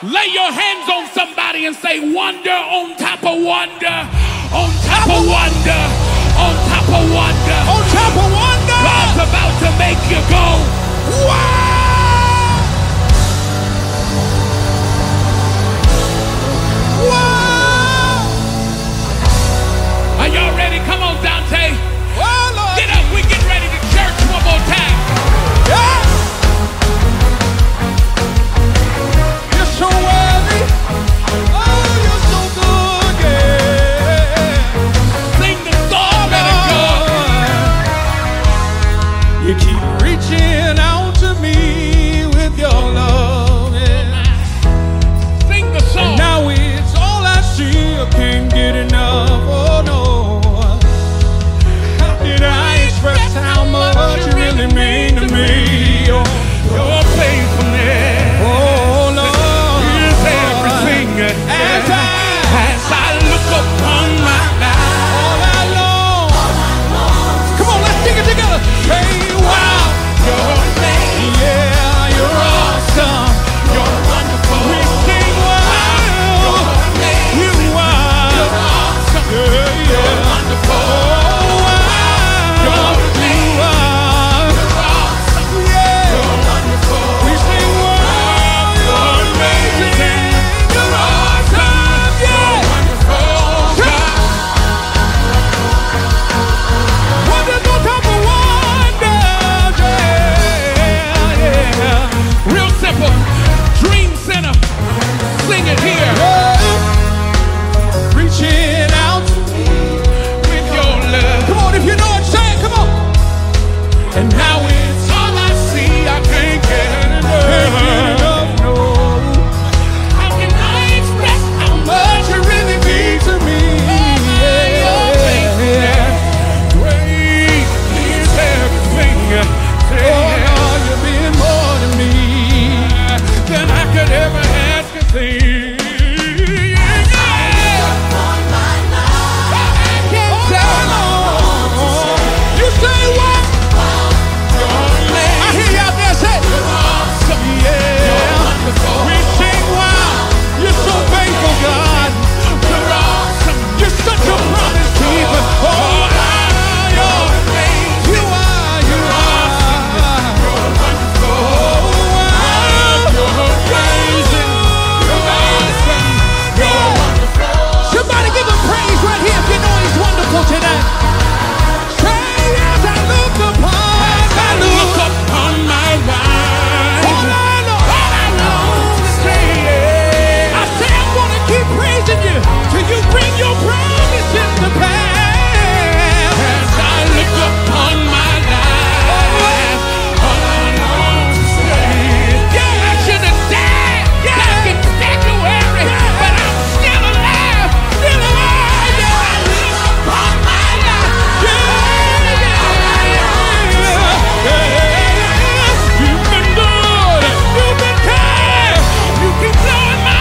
Lay your hands on somebody and say wonder on top of wonder, on top of wonder, on top of wonder, On top of wonder. God's about to make you go. Wow! Wow! Are y'all ready? Come on, Dante. Oh, Lord. Get up. We get ready to church one more time. Yeah! You're so worthy. Oh, you're so good, yeah. Sing the song, let it go. You keep reaching out to me with your love, yeah. Sing the song. Now it's all I see, I can't get enough, oh no. How did I express how much you really mean to me? Oh, Your faithfulness oh Lord, is everything. as As I look upon my life. all alone. Come on, let's sing it together. Say wow, You're amazing. yeah, you're awesome. You're wonderful. We sing wow, Amazing. you are, You're awesome. yeah, yeah. Wonderful. Oh wow, you are, Awesome. yeah. Wonderful. We sing wow, you're amazing, you're awesome, yeah. Wonderful. God. Wonders on top of wonders, yeah, yeah. Real simple. Dream Center. Sing it here. Reaching out With your love. come on, if you know it, say it, come on. And now it's All I see, I can't get can't get enough. enough, no. How can I express how much you really mean to me? Yeah. Great is everything. Oh, you've been more than me. Than I could ever ask or think. You say what? I hear you out there say, yeah. We sing wow. You're so faithful, God. You're such a promise keeper. Oh, wow. You are, you are. Oh, wow. Somebody give him praise right here if you know he's wonderful tonight. Say as I look upon my Look upon my life. all I know. I say I'm gonna keep praising you till you bring your promises to pass. As I look upon my life, all I know to say is, I should have died back in February, but I'm still alive. Still alive, yeah. I look upon my life. You've been good. You've been kind. You keep blowing my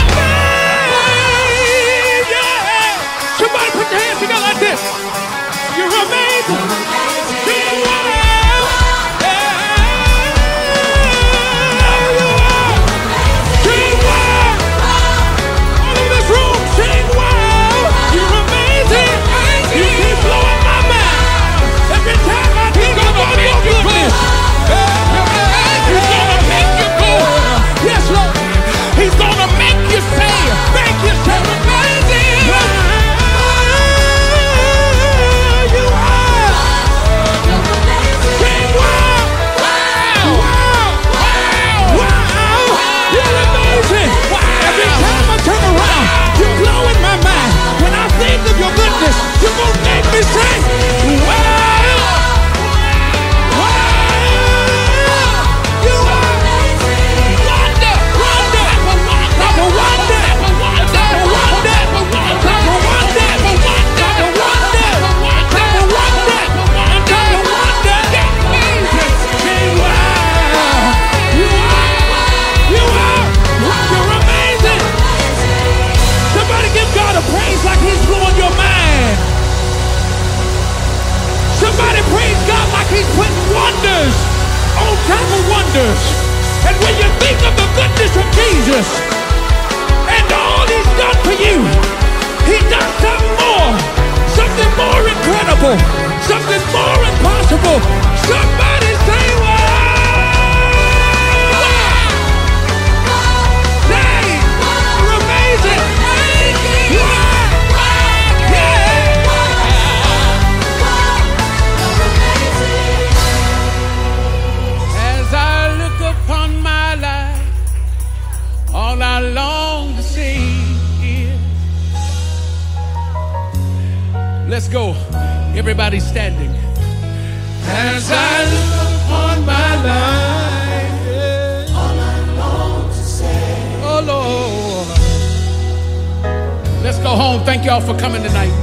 mind. Yeah. Somebody put your hands together like this. You're amazing. Sing wow. Yeah. You are. Sing wow. All in this room, sing wow. You're amazing. You keep blowing my mind. Every time I think about your goodness. He's gonna make you go. Yes, Lord. He's gonna make you say, Thank you, so amazing. You are. Sing wow. Wow. You're amazing. Every time I turn around, you're blowing my mind. When I think of your goodness, you're gonna make me say, wow. You are. wonder, wonder, Number wonder. Number wonder. Number wonder. Number wonder. Number wonder. Number wonder. Sing wow. You are. You are. You're amazing. Somebody give God a praise like he's blowing your mind. Somebody praise God like he's putting wonders on top of wonders. And when you think of the goodness of Jesus, He done something more incredible, something more impossible. Somebody say, you're amazing. As I look upon my life, all I long to see is. Let's go. Everybody standing. As I look upon my life, all I long to say, oh Lord. Let's go home. Thank y'all for coming tonight.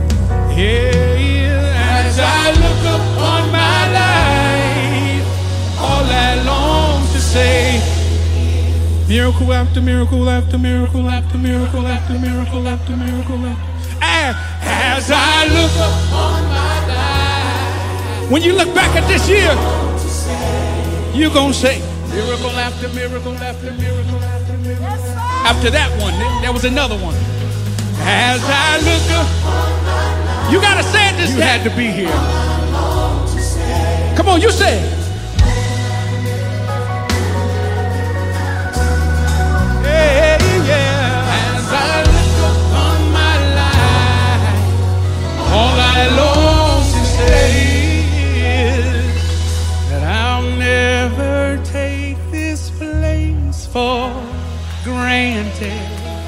Yeah, as I look upon my life, all I long to say, miracle after miracle after miracle after miracle after miracle after miracle after. As I look upon my life, when you look back at this year, you're gonna say miracle after miracle after miracle after miracle. After that one, there was another one. As I look up, you gotta say it this time. You had to be here. Come on, you say it. As I look upon my life, all I long to say is that I'll never take this place for granted.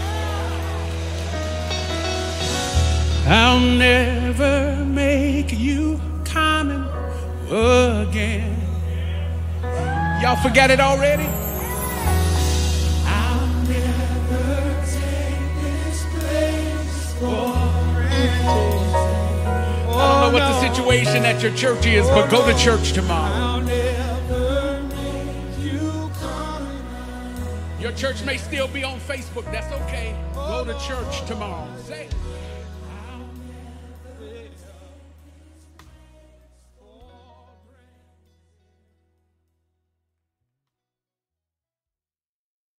I'll never make you common again. Y'all forgot it already? I'll never take this place for granted. I don't know what the situation at your church is, but go to church tomorrow. I'll never make you common. Your church may still be on Facebook. That's okay. Go to church tomorrow. Say it.